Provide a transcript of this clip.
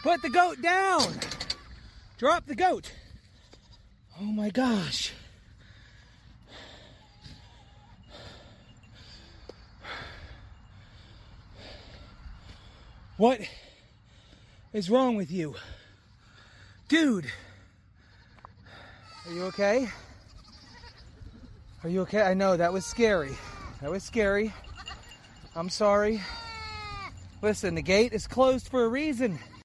Put the goat down. Drop the goat. Oh my gosh. What is wrong with you? Dude. Are you okay? Are you okay? I know, that was scary. That was scary. I'm sorry. Listen, the gate is closed for a reason.